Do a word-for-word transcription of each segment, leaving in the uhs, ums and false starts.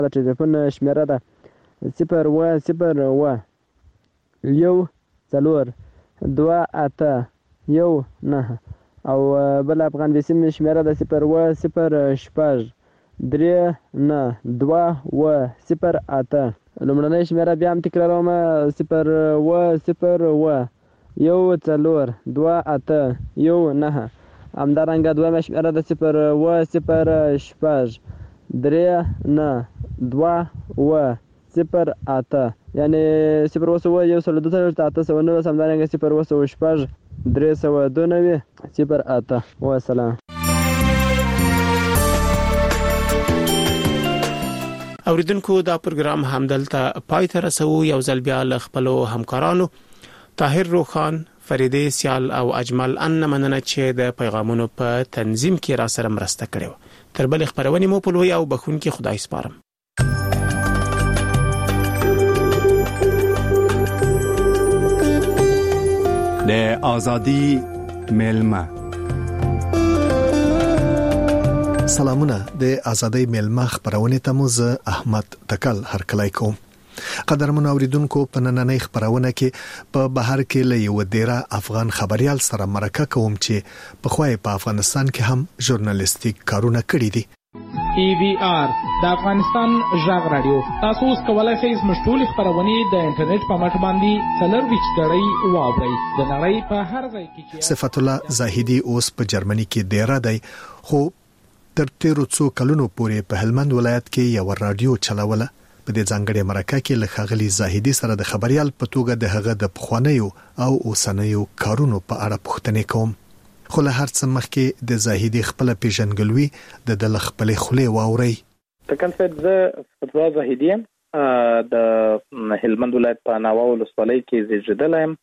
د ټلیفون شمیره ده صفر اوه صفر اوه یو څلور دوه اته یو نهه او بل افغان ویسیم شمیره ده صفر اوه صفر شپږ درې نه دوه اوه صفر اته. لومړنۍ شمیره بیا هم تکراروم صفر اوه صفر اوه یو څلور دوه اته یو نهه. همدارنګه دویمه شمیره ده صفر اوه صفر شپږ درې نه دوه اوه صفر اته یعنې صفر اوه سوه یو سل دوه څلوېښت اته سوه نولس. همدارنګه صفر اوه سوه شپږ درې سوه دوه نوي صفر اته. وسلام. اوریدونکو دا پروګرام همدلته پای ته رسو. یو ځل بیا له خپلو همکارانو طاهر روخان، فریدې سیال او اجمل ان مننه چې د پیغامونو په تنظیم کې را سره مرسته کړې و. تر بل خبرونې مو په لوی او بخون کې خدای سپارم. د ازادي ملما سلامونه. د ازادۍ ملما خبرونه ته مو زه احمد تکل هرکلی کوم. قدرمن اوریدونکو، په نننۍ خبرونه کې په بهر کې له یو ډیره افغان خبريال سره مرکه کوم چې په خوای په افغانستان کې هم ژورنالیستیک کارونه کړی دي. ای وی آر د افغانستان ژغ رادیو. تاسو اوس کولای شئ زموږ ټولې خبرونه د انټرنیټ په مټ باندې څلور ویشت ډړۍ واورئ. د نړۍ په هر ځای کې چې صفت الله زاهدی اوس په جرمني کې ډیره دی، خو تر تیرو څو کلونو پورې په هلمند ولایت کې یو رادیو چلوله. په دې ځانګړي مرکه کې له ښاغلي زاهدی سره د خبريال په توګه د هغه د پخوانیو او اوسنیو کارونو په اړه پوښتنې کوم. خو له هر څه مخکې د زاهدی خپل پیژنګلوي د د خپل خله واوري. تکل څه د فتوا زاهدی د هلمند ولایت په ناوه ولسوالۍ کې زیږیدلم.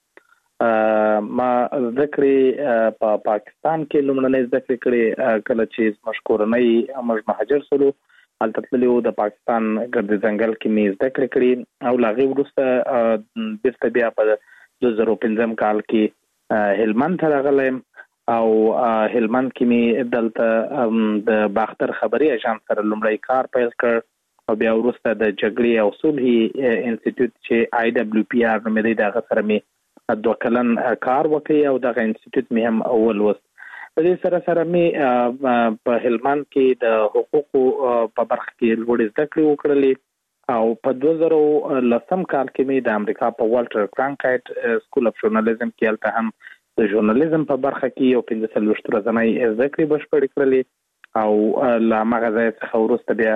ما ذکر په پاکستان کې لومړنۍ ذکر کړې کله چې مشکورنۍ موږ مهاجر سولو البته د پاکستان ګرد ځنګل کې می ذکر کړې او لاغي ورسته بیرته بیا په دوه زره پنځم کال کې هلمند ته راغلم او هلمند کې می دلته د باختر خبري اژانس سره لومړی کار پیل کړ او بیا ورسته د جګړې او صلح انسټیټیوټ چې آی دبليو پی آر نومې دی دغه سره می دوه کلن کار وکړ او دغه انسټیټیوټ می هم اول وس. په دې سره سره می په هلمند کې د حقوقو په برخه کې لوړ زده کړې وکړلې او په دوه زره لسم کال کې می د امریکا په والټر کرانکایټ سکول اف ژورنالیزم کې الته هم د ژورنالیزم په برخه کې یو پنځه څلوېښت ورځنۍ زده کړې بشپړې کړلې او له هغه ځای څخه وروسته بیا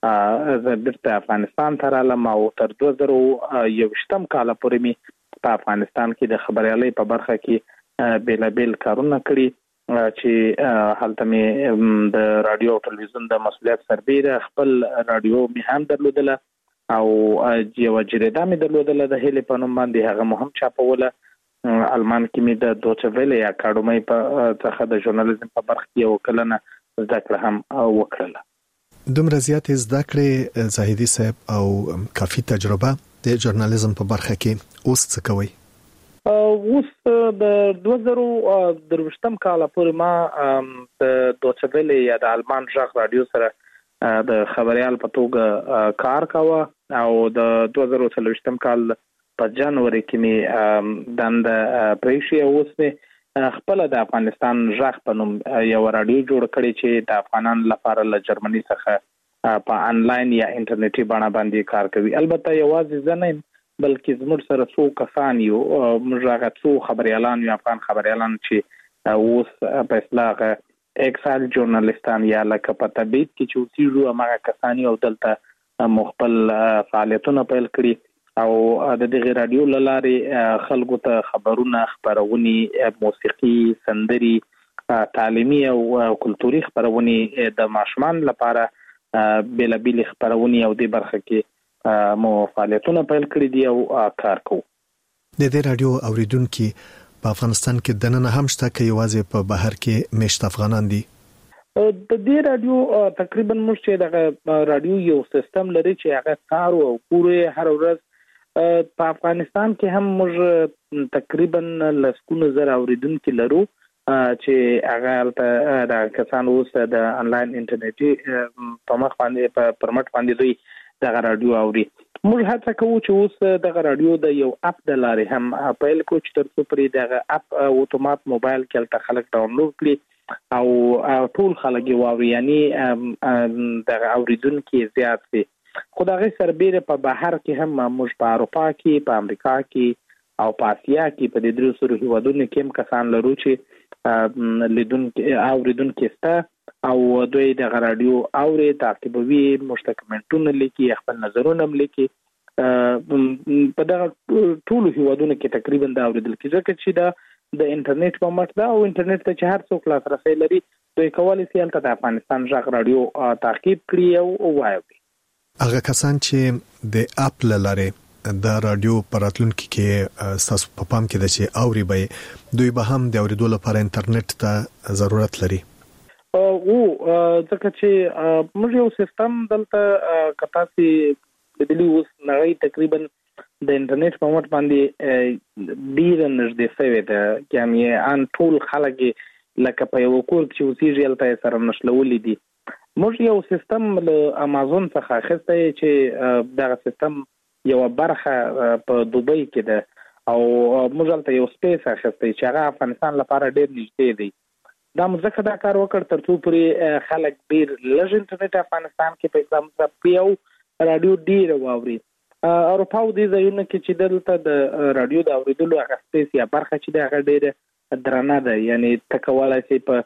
زه بیرته افغانستان ته رالم او تر دوه زره یوویشتم کاله پورې می په افغانستان کې د خبريالۍ په برخه کې بیلابیل کارونه کړي چې هلته می د رادیو او ټلویزیون د مسؤلیت سربیره خپل رادیو می هم درلودله او یو جریده می درلودله د هلي په نوم باندې هغه مهم چاپوله. المان کې می د دوچه ویلې اکاډمۍ په څخه د ژورنالیزم په برخه کې یو کلنه زده کړه هم وکړله. دومره زیات زده کړې زاهدی صاحب او کافي تجربه د ژورنالیزم په برخه کې اوس څه کوي؟ اوس د دوه زره درویشتم کال پورې ما د دوچه ویلې یا د المان ژغ رادیو سره د خبريال په توګه کار کاوه او د دوه زره څلوېښتم کال په جنوري کې می دند پریشي اوس خپل د افغانستان ژغ په نوم یو رادیو جوړ کړی چې د افغانانو لپاره له جرمني څخه په انلاین یا انټرنیټي بڼه باندې کار کوي. البته یوازې ځنه بلکې زموږ سره څو کسان یو موږ هغه څو خبريالان یو افغان خبريالان چې اوس په اصطلاح اکسال ژورنالیستان یا لکه په تبعید کې چې اوسېږو هغه کسان یو دلته مخبل فعالیتونه پیل کړي او د دغه رادیو لارې خلکو ته خبرونه خبرونې موسیقي سندري تعلیمي او کلتوري خبرونه د ماشومان لپاره بیلابیل خبرونه او د برخه کې مو فعالیتونه پیل کړی دي او کار کوو. د دې رادیو اوریدونکو په افغانستان کې دننه هم شته کې یوازې په بهر کې مشت افغانان دي. د دې رادیو تقریبا موږ چې د رادیو یو سیستم لري چې هغه کار او پوره هر ورځ په افغانستان کې هم موږ تقریبا لسکونه زره اوریدونکو لرو چې هغه د کسانو اوس د انلاین انټرنیټي په مخ باندې په پرمټ باندې دوی دغه رادیو اوري. موږ هڅه کوو چې اوس دغه رادیو د یو اپ د لارې هم پیل کوو چې ترڅو پرې دغه اپ اتومات موبایل کې تل خلک ډاونلوډ کړي او ټول خلک یې واوري، یعنی دغه اوریدونکو زیات شي. خو دغه سربېره په بهر کې هم موږ په اروپا کې، په امریکا کې او په اسیا کې په دې درو سره هیوادونو کې هم کسان لرو چې لیدونکو اوریدونکو سته او دوی دغه رادیو اوري، تعقیبوي، مشتکمنټونه لیکي، خپل نظرونه لیکي. په دغه ټول هیوادونو کې تقریبا دا اوریدل کیږي چې دا د انټرنیټ په مټ دا او انټرنیټ ته چې هر څوک لاسرسي لري دوی کولای شي هلته د افغانستان ژغ رادیو تعقیب کړي او وایي. هغه کسان چې د اپ لاره د رادیو پراتلونکو کې تاسو په پام کې د چې اوري به دوی به هم د اوریدو لپاره انټرنیټ ته ضرورت لري. او ځکه چې موږ یو سیستم دلته کتاسي بدلی اوس نړۍ تقریبا د انټرنیټ په مټ باندې ډیر نږدې شوی ده، یعنی ان ټول خلک لکه په یو کور کې اوسېږي هلته سره نشلولې دي. موږ یو سیستم له امازون څخه اخیستی چې دغه سیستم یو برخه په دوبۍ کې ده او موږ هلته یو سپیس اخیستی چې هغه افغانستان لپاره ډیر نږدې دی. دا موږ ځکه دا کار وکړ ترڅو پرې خلک ډیر لږ انټرنیټ افغانستان کې په اسلام سره یو رادیو ډیر واوري. اروپا او دې ځایونو کې چې دلته د رادیو د اوریدلو هغه سپیس یا برخه چې ده هغه ډیره درنه ده، یعنی تکوالای شي په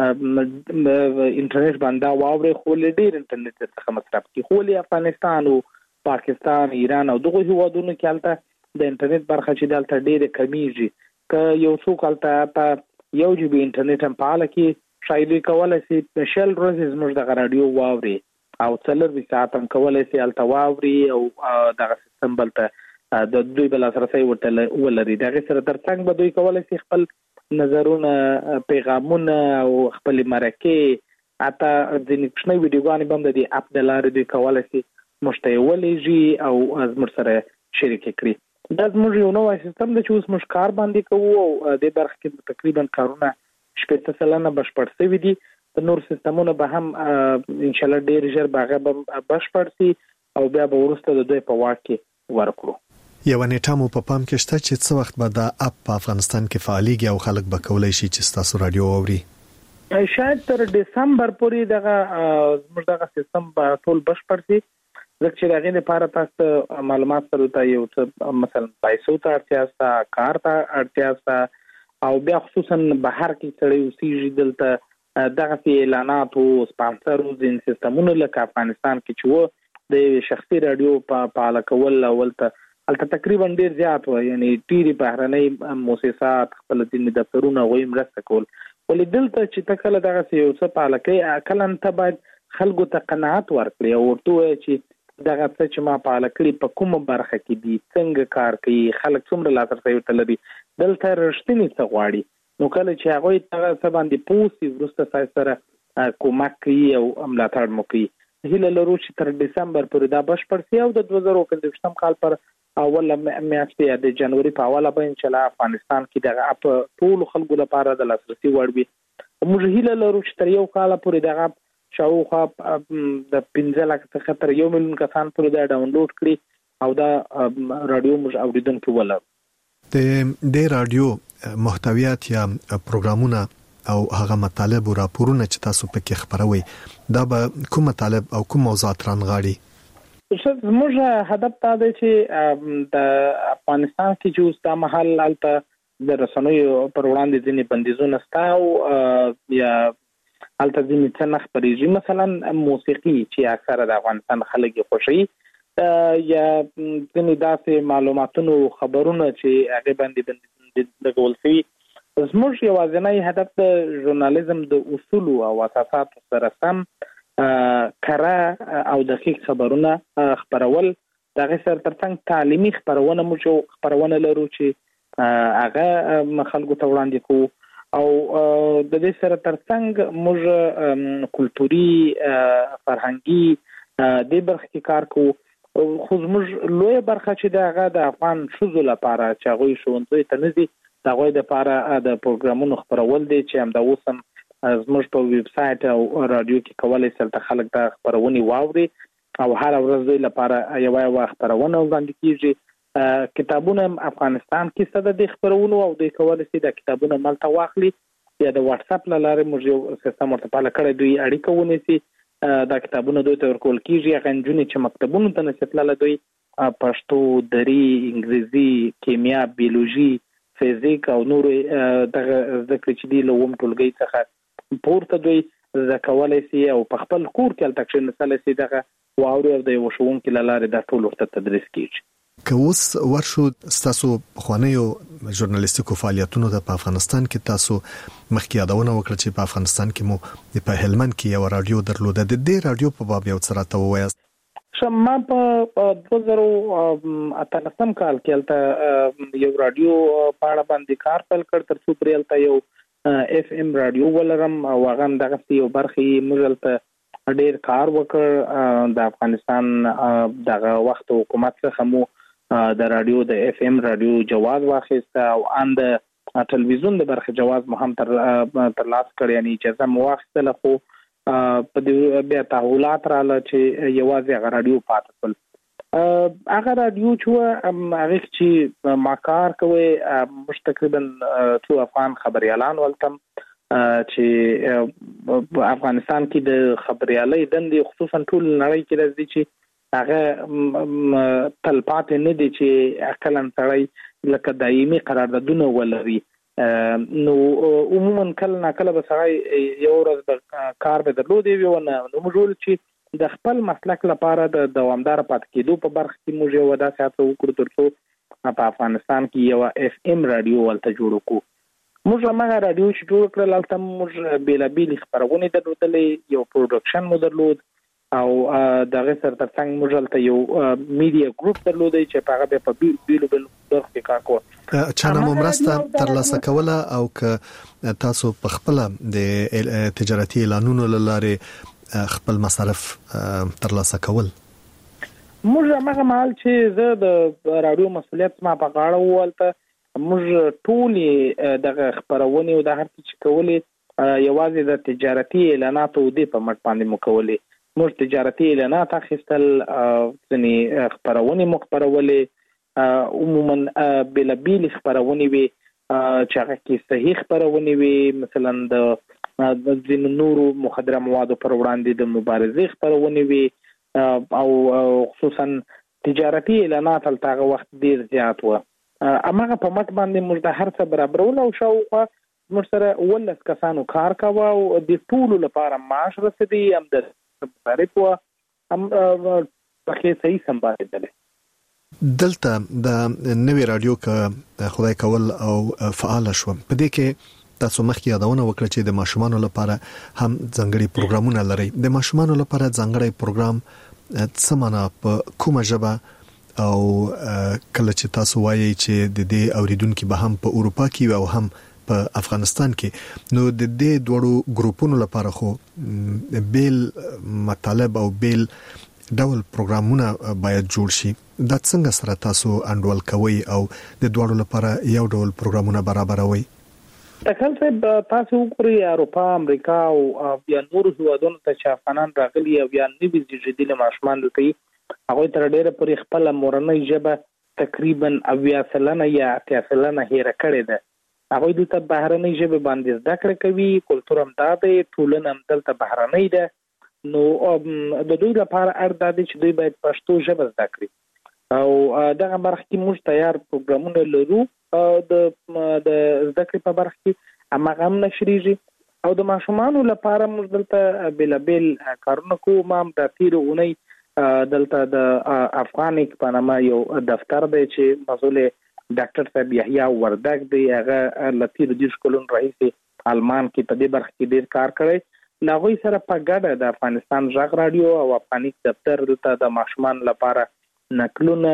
انټرنیټ باندې واوري خو ډیر انټرنیټ څخه مصرف کی. خو له افغانستان او پاکستان، ایران او دغه هیوادونو کې البته د انټرنیټ برخه چې دلته ډیره کمیږي. که یو څوک البته په یو جی بي انټرنیټ هم فعال کی شایدي کولای شي سپیشل روزز موږ د رادیو واوري او څلور ساعت هم کولای شي البته واوري او دغه سیستم بلته د دوی بل سره ورته ولري. دغه سره ترڅنګ به دوی کولای شي خپل نظرونه، پیغامونه او خپل مرکه اته ځینې کوچنۍ ویډیوګانې هم د دې اپ د لارې دوی کولای شي مشتیولېږي او زموږ سره شریک کړي. دا زموږ یو نوی سیستم دی چې اوس موږ کار باندې کوو او دې برخه کې تقریبا کارونه شپږ سلنه بشپړ شوي دي. د نور سیستمونه به هم ان شاء الله ډېر ژر به هغه بشپړ شي او بیا به وروسته د دوی په واک کې ورکړو. یو نیټه مو په پام کې شته چې څه وخت به دا اپ په افغانستان کې فعالیږي او خلک به کولای شي چې تاسو رادیو اوري؟ شاید تر دسمبر پورې دغه زموږ دغه سیستم به ټول بشپړ شي، ځکه چې دغه لپاره تاسو معلومات سره ته یو څه مثلا پیسو ته اړتیا شته، کار ته اړتیا شته او بیا خصوصا بهر کې سړی اوسېږي دلته دغه اعلانات او سپانسر او ځین سیستمونه لکه افغانستان کې چې وو د شخصي رادیو په فعال کول اولته البته تقریبا ډیر زیات و، یعنی ډیری بهرنۍ مؤسسات خپل دین دفترونه غوي مرسته کول. ولې دلته چې تکله دغه یو څه پالکې کله ته باید خلکو ته قناعت ورکړي او ورته چې دغه څه چې ما پالکړي په کومه برخه کې دي، څنګه کار کوي، خلک څومره لاسرسي ورته لري، دلته رښتینی څه غواړي. نو کله چې هغه ته څه باندې پوسی ورسته سره کومک کوي او ملاتړ مو کوي. هیله لرو چې تر دسمبر پورې دا بشپړ شي او د دوه زره پنځوستم کال پر اول میاشتې د جنوري په اوله به ان شاء الله افغانستان کې دغه اپ ټول خلکو لپاره د لاسرسي وړ وي. موږ هیله لرو چې تر یو کال پورې دغه شاوخوا د پنځه لک څخه تر یو میلیون کسان پورې دا ډاونلوډ کړي او دا رادیو موږ اوریدونکو ولر. د د رادیو محتویات یا پروګرامونه او هغه مطالب او راپورونه چې تاسو پکې خبروي دا به کوم مطالب او کوم موضوعات رانغاړي؟ زموږ هدف دا دی چې د افغانستان کې چې اوس دا مهال البته د رسنیو پر وړاندې ځینې بندیزونه شته او یا البته ځینې څه نه خپرېږي، مثلا موسیقي چې اکثره د افغانستان خلک یې خوښوي یا ځینې داسې معلوماتونو خبرونه چې هغې باندې لګول شوي. زموږ یوازینی هدف د ژورنالیزم د اصولو او اساساتو سره سم کره او دقیق خبرونه خبرول. دغه سره ترڅنګ تعلیمي خبرونه موږ خبرونه لرو چې هغه خلکو ته وړاندې کوو او د دې سره ترڅنګ موږ کلتوري فرهنګي د برخه کې کار کوو. خو موږ لوی برخه چې دغه د افغان شذو لپاره چې هغه شوندوي ته نزي دغه د لپاره د پروګرامونو خبرول دي چې هم د اوسم زموږ په ویب سټ او رادیو کې کولای شي تل خلک د خبرونې واوري او هر ورځ دوی لپاره یو یو خبرونه وړاندې کیږي. کتابونه افغانستان کې څه د خبرونو او د کولای شي د کتابونو ملته واخلي یا د واتس اپ لاره موږ یو سیستم ورته پاله کړی دوی اړیکه ونیسي دا کتابونه دوی ته ورکول کیږي. هغه نجونې چې مکتبونو ته نشتلاله دوی پښتو، دری، انګریزي، کیمیا، بیولوژي، فزیک او نور دغه ذکر چې دی له ووم ټولګي څخه پورته دوی زکولای شي او په خپل کور کې التکشن نسل شي دغه واوري او د وشون کې لاله د ټول ورته تدریس کیږي. که اوس ورشو تاسو خوانیو ژورنالیستیکو فعالیتونو د افغانستان کې تاسو مخکې یادونه وکړه چې په افغانستان کې مو په هلمند کې یو رادیو درلوده. د دې رادیو په باب یو څه راته ووایاست. شمه په دوه زره اتلسم کال کې الته یو رادیو په اړه باندې کار پیل کړ تر څو پرې الته یو اف ام رادیو ولرم او هغه دغه یو برخې مجلته ډېر کار وکړ. د افغانستان دغه وخت حکومت څخه مو د رادیو د اف ام رادیو جواز واخیسته او ان د ټلویزیون د برخه جواز مو هم تر تر لاس کړ، یعنی اجازه مو واخیسته. خو په دې بیا تحولات رااله چې یوازې هغه رادیو پاتې شول. هغه رادیو چې هغه چې ما کار کوي مش تقریبا څو افغان خبريالان ولتم چې افغانستان کې د خبريالۍ دندې خصوصا ټول نړۍ کې راځي چې هغه تلپات نه دي چې اکلن سړی لکه دایمي قراردادونه ولري. نو عموما کله نه کله به سړی یو ورځ د کار به درلودي وي ونه نو موږ چې د خپل مسلک لپاره د دوامدار پاتې کېدو په برخه کې موږ یو داسې هڅه وکړو ترڅو په افغانستان کې یو اف ام رادیو ولته جوړ کړو. موږ هغه رادیو چې جوړ کړل هلته موږ بیلابیل خبرونه درلودلې، یو پروډکشن مو درلود او دغه سره ترڅنګ موږ هلته یو میډیا ګروپ درلودی چې هغه به په بیلو بیلو برخو کې کار کوي. چانه مو مرسته ترلاسه کوله او که تاسو په خپل د تجارتي اعلانونو لاره خپل مصارف ترلاسه کول؟ موږ هغه مال چې زه د رادیو مسؤلیت ما په غاړه ولته موږ ټول دغه خبرونه او د هر څه کولې یوازې د تجارتي اعلاناتو د په مټ باندې مو کولې. موږ تجارتي اعلانات اخیستل، ځنې خبرونه مو خبرولې، عموما بلابیل خبرونه وي چې هغه کې صحیح خبرونه وي، مثلا د ځینو نورو مخدره موادو پر وړاندې د مبارزې خبرونه وي او خصوصا تجارتي اعلانات هغه وخت ډیر زیات و. امغه په مټ باندې موږ د هر څه برابرول او شاوخوا موږ سره ولس کسانو کار کاوه او د ټولو لپاره معاش رسیدي هم د مصارف و هم په صحیح سمبالېدل. دلته د نوې رادیو که خدای کول او فعال شو په دې کې تاسو مخکې یادونه وکړه چې د ماشومانو لپاره هم ځانګړي پروګرامونه لري. د ماشومانو لپاره ځانګړي پروګرام څه معنا په کومه ژبه او کله چې تاسو وایي چې د دې اوریدونکو به هم په اروپا کې او هم په افغانستان کې، نو د دې دوړو ګروپونو لپاره خو بیل مطالب او بیل ډول پروګرامونه باید جوړ شي. دا څنګه سره تاسو انډول کوي او د دوړو لپاره یو ډول پروګرامونه برابروي؟ تکل صاحب تاسو وګورئ اروپا، امریکا او یا نور هیوادونو ته چې افغانان راغلي او یا نوي زیږیدلي ماشومان دلته هغه تر ډیره پورې خپل مورنۍ ژبه تقریبا اویا سلنه یا اتیا سلنه هېره کړې ده. هغه دلته بهرنۍ ژبه باندې زده کړه کوي، کلتور هم دا دی، ټولنه هم دلته بهرنۍ ده. نو د دوی لپاره اړ دی چې دوی باید پښتو ژبه زده کړي او دغه برخه کې موږ تیار پروګرامونه لرو د د زده کړې په برخه کې هغه هم نشریږي او د ماشومانو لپاره موږ دلته بیلابیل کارونه کوو. ما هم د تیر اونۍ دلته د افغانیک په نامه یو دفتر دی چې مسؤل ډاکټر صاحب یحیی وردګ دی، هغه لتیر د شکلون رئیس آلمان کې په دې برخه کې ډیر کار کړی. لاغوی سره په ګډه د افغانستان ژغ رادیو او افغانیک دفتر دلته د ماشومان لپاره نقلونه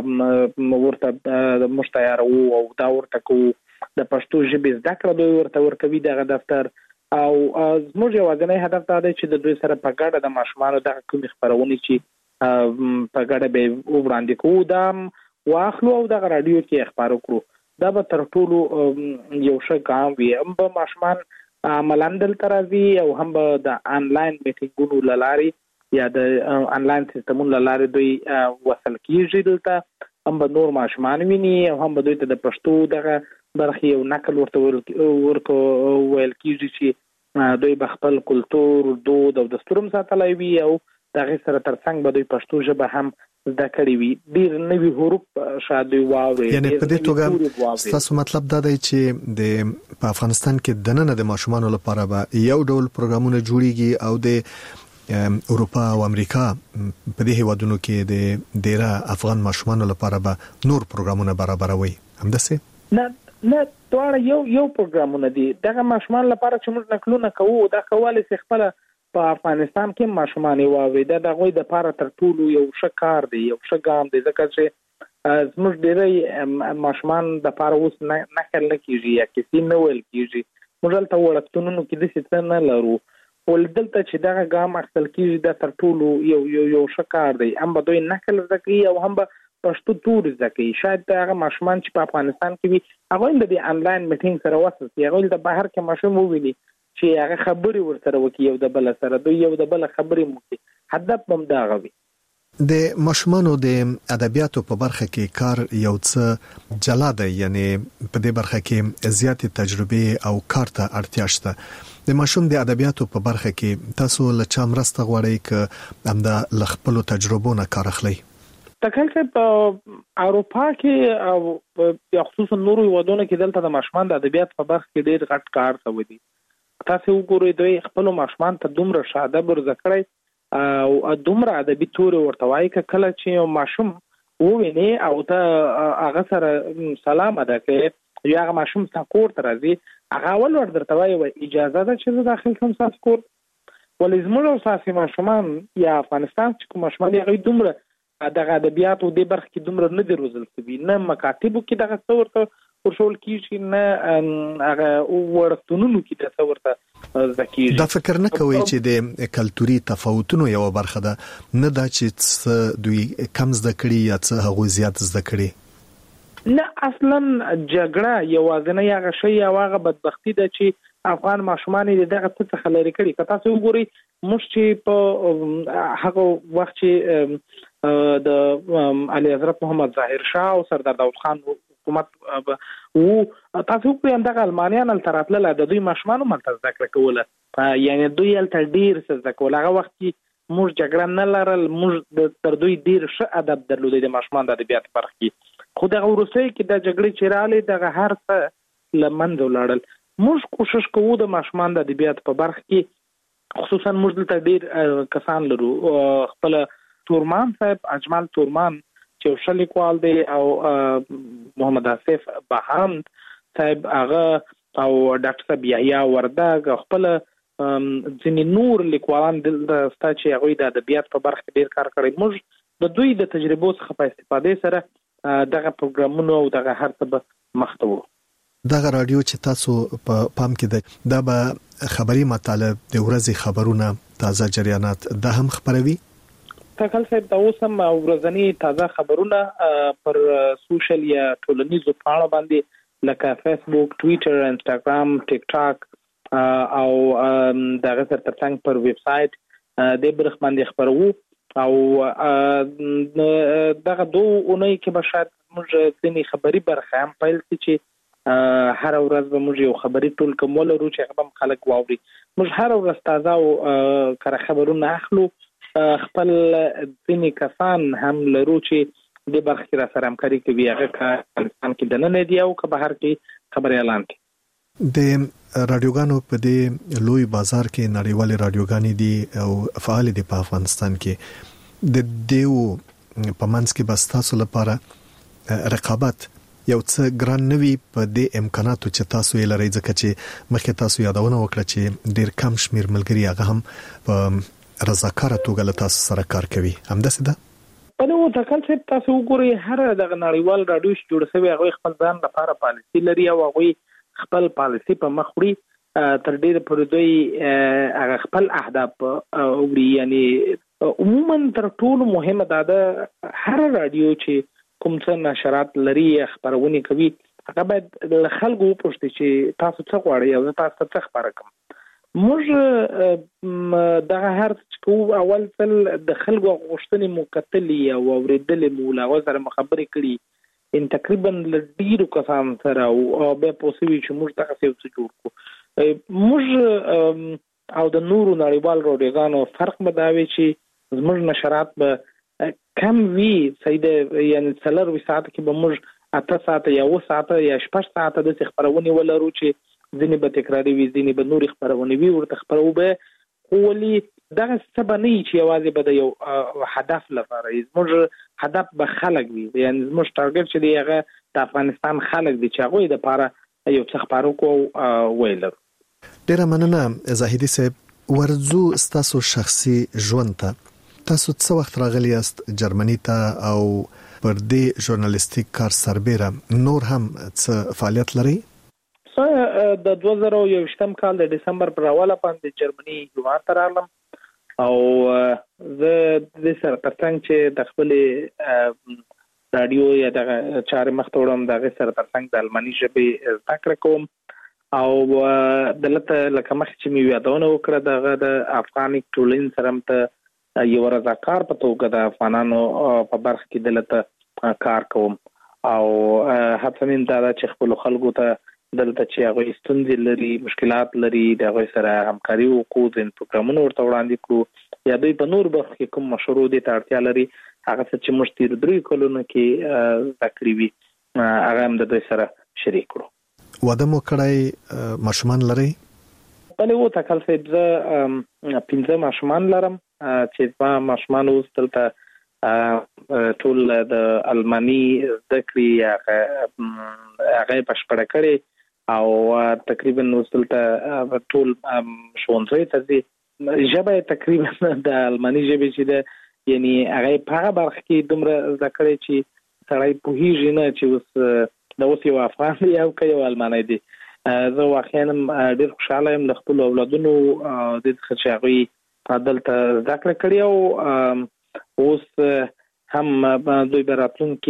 ورته مشتیارو او دا ورته کو د پښتو ژبې زده کړه دوی ورته ورکوي دغه دفتر او زموږ یوازینی هدف دا دی چې د دوی سره په ګډه د ماشومانو دغه کومې خبرونه چې په ګډه به وړاندې کوو دا واخلو او دغه رادیو کې خبرو کړو. دا به تر ټولو یو ښه ګام وي. هم به ماشومان ملاندل ترازي او هم به د انلاین میټینګونو لاري یا د انلاین سیستمونو لاره دوی وصل کیږي دلته هم به نور ماشومان ویني او هم به دوی ته د پښتو دغه برخې یو نقل ورته ورکو ویل کیږي چې دوی به خپل کلتور دود او دستور هم ساتلی وي او دغه سره ترڅنګ به دوی پښتو ژبه هم زده کړې وي. ډېر نوي حروف شاید دوی واوري. یعنی په دې توګه ستاسو مطلب دا دی چې د په افغانستان کې د نن د ماشومانو لپاره به یو ډول پروګرامونه جوړیږي او د اروپا او امریکا په دې هیوادونو کې د ډیره افغان ماشومانو لپاره به نور پروګرامونه برابروي. همداسې نه نه دواړه یو یو پروګرامونه دي. دغه ماشومان لپاره چې موږ نقلونه کوو دا کولای شي خپل په افغانستان کې ماشومان واوري. دا د غوي د لپاره تر ټولو یو ښه کار دی، یو ښه ګام دی، ځکه چې زموږ ډېری ماشومان د لپاره اوس نقل نه کیږي یا کسی نه ویل کیږي. موږ دلته وړکتونونو کې د څه نه لرو. ولدلته چې دغه ګام اخیستل کیږي دا تر ټولو یو یو یو ښه کار دی. هم به دوی نقل زده کوي او هم به پښتو تور زده کوي. شاید هغه ماشومان چې په افغانستان کې وي هغه د انلاین میټینګ سره وصل شي، هغه د بهر کې ماشوم وویني چې هغه خبري ورسره وکي یو د بل سره، دوی یو د بل خبري موکي. هدف هم دا غوي. د ماشومانو د ادبیاتو په برخه کې کار یو څه جلا دی، یعنی په دې برخه کې زیات تجربه او کار ته اړتیا شته. د ماشوم د ادبیاتو په برخه کې تاسو له چا مرسته غواړئ ک هم د خپل تجربو نه کار اخلي؟ تکل چې په اروپا کې او خصوصا نورو هیوادونو کې دلته د ماشومان د ادبیات په برخه کې ډېر غټ کار شوی دی. تاسو وګورئ دوی خپل ماشومان ته دومره شاده برزه کړی او دومره ادبي تور ورته وایي ک کله چې ماشوم وویني او ته هغه سره سلام ادا کوي یا هغه ماشوم سکور ته راځي هغه ول ور درته وایي اجازه ده چې داخل کوم سکور. ولې زموږ اساسي ماشومان یا افغانستان چې کوم ماشومان یې دومره دغه ادبیاتو د برخه کې دومره نه دی روزل شوی، نه مکاتبو کې دغه څور ته ورشول کیږي، نه هغه ورته کې د څور ته ذکی. دا فکر نه کوي چې د کلتوري تفاوتونو یو برخه ده، نه دا چې دوی کم زده کړي یا څه هغه زیات زده کړي؟ نه اصلا جګړه یوازنه هغه شی او هغه بدبختی ده چې افغان ماشومان دغه څه څخه لري کړي. که تاسو وګورئ موږ چې په هغه وخت چې د علي حضرت محمد ظاهر شاه او سردار داود خان حکومت وو، تاسو په دغه المانیان التراتل د دوی ماشومان مرتض ذکر کوله، یعنی دوی الته ډیر څه ذکر هغه وخت کې موږ جګړه نه لرل، موږ تر دوی ډیر ښه ادب درلودي د ماشومان د ادبیات برخه کې. خو دغه وروسته کې د جګړې چیرالې دغه هر څه لمنځه ولاړل. موږ کوشش کوو د ماشومان د ادبیات په برخه کې خصوصا موږ دلته ډیر کسان لرو. خپل تورمان صاحب اجمل تورمان چې ښه لیکوال دی او محمد آصف بهاند صاحب هغه او ډاکټر صاحب یحیی وردګ خپل ځینې نور لیکوالان دلته ستا چې هغوی د ادبیات په برخه کې ډېر کار کړی. موږ د دوی د تجربو څخه په استفادې سره دغه پروګرامونو او دغه هر څه به مخته وو. دغه رادیو چې تاسو په پام کې ده دا به خبري مطالب د ورځې خبرونه تازه جریانات دا هم خبروي؟ تکل صاحب دا اوس هم ورځنی تازه خبرونه پر سوشل یا ټولنیزو پاڼو باندې لکه فیسبوک، ټویټر، انستاګرام، ټیک ټاک او دغه سره ترڅنګ پر ویب سټ د برخ باندې خبرو او دغه دوه اونۍ کې به شاید موږ ځینې خبري برخه هم پیل کړو چې هر ورځ به موږ یو خبري ټول کوم لرو چې هغه هم خلک واوري. موږ هر ورځ تازه او کره خبرونه اخلو. خپل ځینې کسان هم لرو چې د برخه کې را سره همکاري کوي، هغه افغانستان کې دننه دی او که بهر کې خبري اعلان کوي. د رادیوګانو په دې لوی بازار کې نړیوالې رادیوګانې دي او فعال دي په افغانستان کې. د دیو په منځ کې بس تاسو لپاره رقابت یو څه ګران نوي په دې امکاناتو چې تاسو یې لرئ، ځکه چې مخکې تاسو یادونه وکړه چې ډېر کم شمیر ملګري هغه هم په رضاکاره توګه له تاسو سره کار کوي. همداسې ده؟ په نو تکل چې تاسو وګورئ هر دغه نړیوال رادیو چې جوړ شوی هغه خپل ځان لپاره پالیسي لري او هغه خپل پالیسي په مخ وړي تر ډیره پر دوی هغه خپل اهداف وړي. یعنی عموما تر ټولو مهمه دا ده هر رادیو چې کوم څه نشرات لري خبرونه کوي هغه باید له خلکو وپوښتي چې تاسو څه غواړئ او تاسو څه خبره کوم. موږ دغه هر څه اول ځل د خلکو غوښتنې مو کتلې او اورېدلې مو له هغوی سره خبرې کړي ان تقریبا له ډېرو کسانو سره او بیا پوسوي چې موږ دغسې یو څه جوړ کړو. موږ او د نورو نړیوالو راډیوګانو فرق به دا وي چې زموږ نشرات به کم وي سیده یعنې څلرویشت ساعته کې به موږ اته ساعته یا اووه ساعته یا شپږ ساعته داسې خپرونې ولرو چې ځینې به تکراري وي ځینې به نورې خپرونې وي ورته خپرو به خو ولې دغه څه به نه وي چې یوازې به د یو هدف لپاره وي. زموږ هدف به خلک وي یعنې زموږ ټارګټ چې دی هغه د افغانستان خلک دي چې هغوی دپاره یو څه خپاره کړو ویې لرو. ډېره مننه زاهدي صاحب. ورځو ستاسو شخصي ژوند ته تاسو څه وخت راغلی یاست جرمني ته او پر دې ژورنالیستیک کار سربېره نور هم څه فعالیت لرئ؟ د دوه زره یوویشتم کال د ډسمبر پر اوله باندې جرمني هیواد ته راغلم او زه د سره ترڅنګ چې د خپلې راډیو یا د چارې مخ ته وړم د هغې سره ترڅنګ د الماني ژبې زده کړه کوم او دلته لکه مخکې چې مې یادونه وکړه دغه د افغاني ټولنې سره هم ته یو رضاکار په توګه د افغانانو په برخه کې دلته کار کوم او هڅه مې دا ده چې خپلو خلکو ته دلته چې هغوی ستونزې لري مشکلات لري د هغوی سره همکاري وکړو ځینې پروګرامونه ورته وړاندې کړو یا دوی په نور برخو کې کوم مشورو دې ته اړتیا لري هغه څه چې موږ تېرو دریو کلونو کې زده کړي وي هغه هم د دوی سره شریک کړو. واده مو کړی ماشومان لرئ؟ بلې وټاکل صاحب زه پنځه ماشومان لرم چې زما ماشومان اوس دلته ټول د الماني زده کړې هغه یې بشپړه کړې او تقریبا اوس دلته ټول ښوونځیو ته ځي. ژبه یې تقریبا د الماني ژبې چې ده یعنې هغه یې په هغه برخه کې دومره زده کړې چې سړی پوهېږي نه چې اوس د اوس یو افغان دی او که یو المانی دی. زه واقعا ډېر خوشحاله یم له خپلو اولادونو دې څخه چې هغوی دلته زده کړه کړې او اوس هم دوی به راتلونکي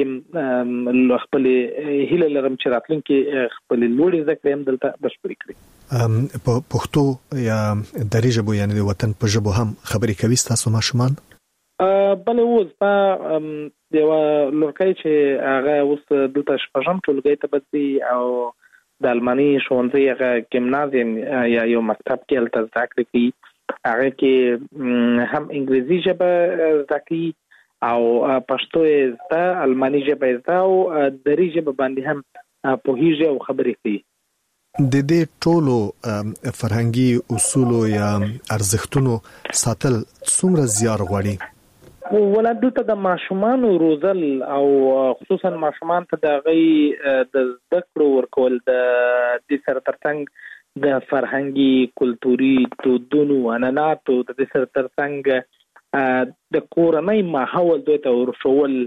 خپلې هیله لرم چې راتلونکي خپلې لوړې زده کړې هم دلته بشپړې کړي. په پښتو یا دري ژبو یعنې د وطن په ژبو هم خبرې کوي ستاسو ماشومان؟ بلې اوس په یوه لورکۍ چې هغه اوس دلته شپږم ټولګۍ ته بدځي او د الماني ښوونځي هغه ګیمنازیم یا یو مکتب کې هلته زده کړې کوي هغه کې هم انګلیسي ژبه زده کوي او پښتو یې زده الماني ژبه یې زده او دري ژبه باندې هم پوهېږي او خبرې کوي. د دې ټولو فرهنګي اصولو یا ارزښتونو ساتل څومره زیار غواړي؟ ولا دلته د ماشومانو روزل او خصوصا ماشومان ته د هغوی د زده کړو ورکول د دې سره ترڅنګ د فرهنګي کلتوري دودونو عنعناتو د دې سره ترڅنګ د کورنۍ ماحول دوی ته ورښول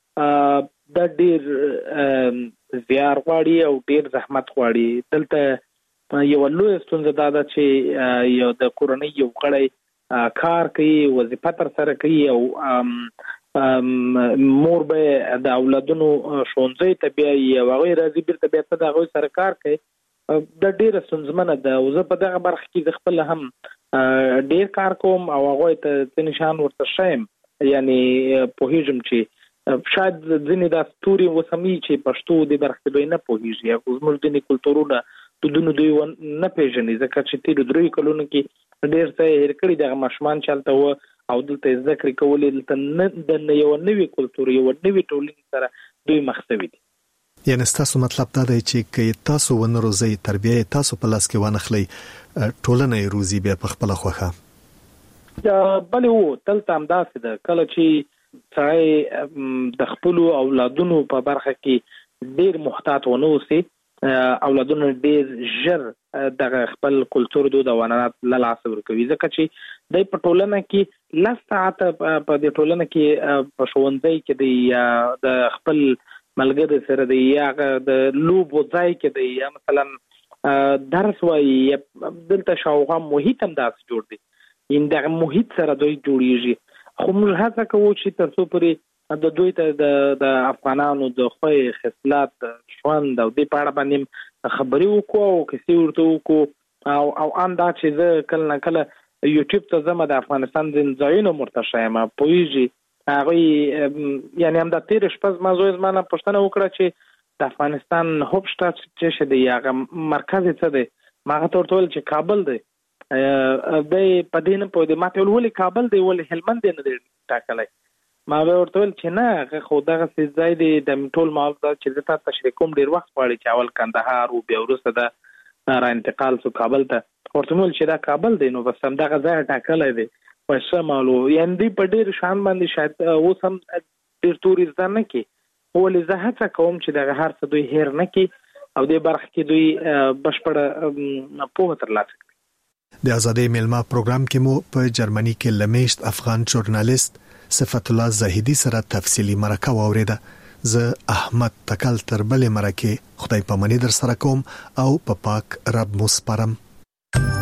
دا ډېر زیار غواړي او ډېر زحمت غواړي. دلته یوه لویه ستونزه دا ده چې یو د کورنۍ یو غړی کار کوي وظیفه تر سره کوي او مور به د اولادونو ښوونځي ته بیایي او هغوی راځي بیرته بیا ته د هغوی سره کار کوي دا ډېره ستونزمنه ده او زه په دغه برخه کې زه خپله هم ډېر کار کوم او هغوی ته ځینې شیان ورته ښیم یعنې پوهېږم چې شاید ځینې دا ستوري اوس هم وي چې پښتو دې برخه کې دوی نه پوهېږي او زموږ ځینې کلتورونه دودونه دوی نه پېژني ځکه چې تېرو دریو کلونو کې ډېر څه یې هېر کړي دغه ماشومان چې هلته وه او دلته یې زده کړې کولې دلته د یوه نوي کلتور یوه نوې ټولنې سره دوی مخ شوي دي. یعنې ستاسو مطلب دا دی چې که تاسو ونه روزئ تربیه یې تاسو په لاس کې وانخلئ ټولنه یې روزي بیا په خپله خوښه؟ بلې هو دلته همداسې ده کله چې سړی د خپلو اولادونو په برخه کې ډېر محتاط ونه اوسي اولادونه ډېر ژر دغه خپل کلتور دود او عنعنات له لاسه ورکوي ځکه چې دوی په ټولنه کې لس ساعته په دې ټولنه کې په ښوونځي کې دی یا د خپل ملګري سره دی یا د لوبو ځای کې دی یا مثلا درس وایي یا دلته شاوخوا محیط هم داسې جوړ دی یعنې دغه محیط سره دوی جوړېږي خو موږ هڅه کوو چې تر څو پورې د دوی ته د افغانانو د خوی خصلات ژوند او دې په اړه باندې خبرې وکړو او کیسې ورته وکړو او او ان دا چې زه کله نه کله یوټیوب ته زما د افغانستان د ځایونو مرتشه یم پویږي هغه یعنی هم د تیر شپه ما زوی زما نه پښتنه وکړه چې د افغانستان هوبشټات چې شه دی هغه مرکز څه دی ما ته ورته ویل چې کابل دی به پدینه په دې ماته ولې کابل دی ولې هلمند دی نه دی ټاکلای ما به ورته ویل چې نه خو دغه ځای دی د ټول مال چې د تاسو تشریح کوم ډیر وخت غواړي چې اول کندهار او بیا وروسته د را انتقال سو کابل ته ورته ویل چې دا کابل دی نو بس هم دغه ځای ټاکلای دی پښه مالو یعنی دی په ډیر شان باندې شاید اوس هم ډیر توريست نه کی ولې زه هڅه کوم چې دغه هر څه دوی هیر نه کی او د برخ کې دوی بشپړه په ترلاسه کړي. د ازادي میلمه پروګرام کې مو په جرمني کې لمیشت افغان ژورنالیست صفت الله زاهدی سره تفصیلی مرکه واوریده. زه احمد تکل تر بلې مرکه خدای پامنی در سره کوم او په پا پاک رب مو سپارم.